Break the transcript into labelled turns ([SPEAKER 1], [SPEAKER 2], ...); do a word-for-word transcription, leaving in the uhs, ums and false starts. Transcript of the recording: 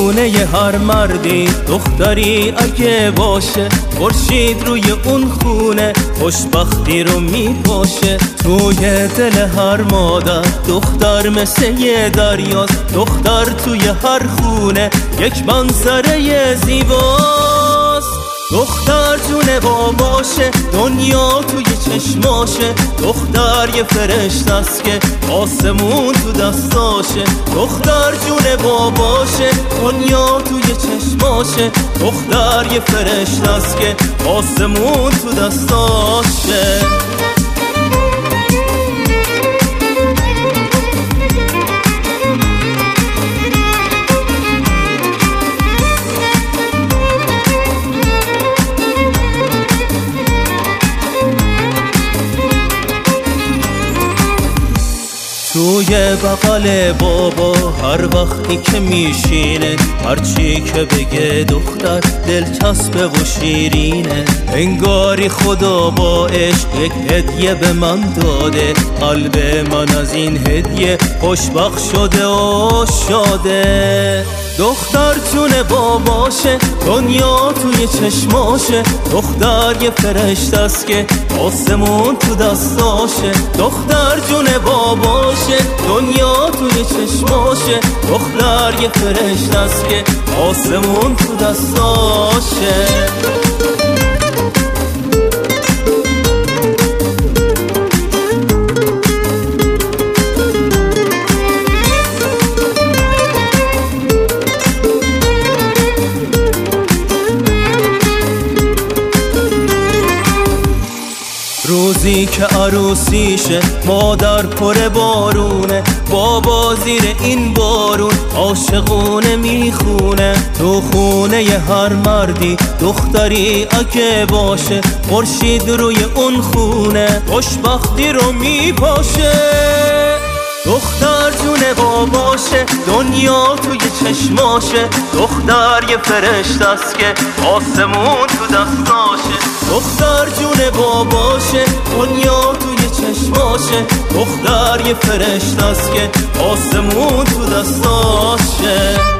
[SPEAKER 1] خونه هر مردی دختری اگه باشه، خورشید روی اون خونه خوشبختی رو میپاشه. توی دل هر مادر دختر مثل یه دریاست، دختر توی هر خونه یک منظره زیباست. دختر جون باباشه، دنیا توی چشماشه، دختر یه فرشته است که آسمون تو دستاشه. دختر جون باباشه، دنیا توی چشماشه، دختر یه فرشته است که آسمون تو دستاشه. توی بغل بابا هر وقتی که میشینه، هرچی که بگه دختر دلچسبه و شیرینه. انگاری خدا با عشق یک هدیه به من داده، قلب من از این هدیه خوشبخت شده و شاده. دختر جون باباشه، دنیا توی چشماشه، دختر یه فرشته است که آسمون تو دستاشه. دختر جون باباشه، دنیا توی چشماشه، دختر یه فرشته است که آسمون تو دستاشه. روزی که عروسیشه مادر پر بارونه، بابا زیر این بارون عاشقونه میخونه. تو خونه ی هر مردی دختری اگه باشه، خورشید روی اون خونه خوشبختی رو میپاشه. دختر جون باباشه، دنیا توی چشماشه، دختر یه فرشته است که آسمون تو دستاشه. دختر جون باباشه، دنیا توی چشماشه، دختر یه فرشته است که آسمون تو دستاشه.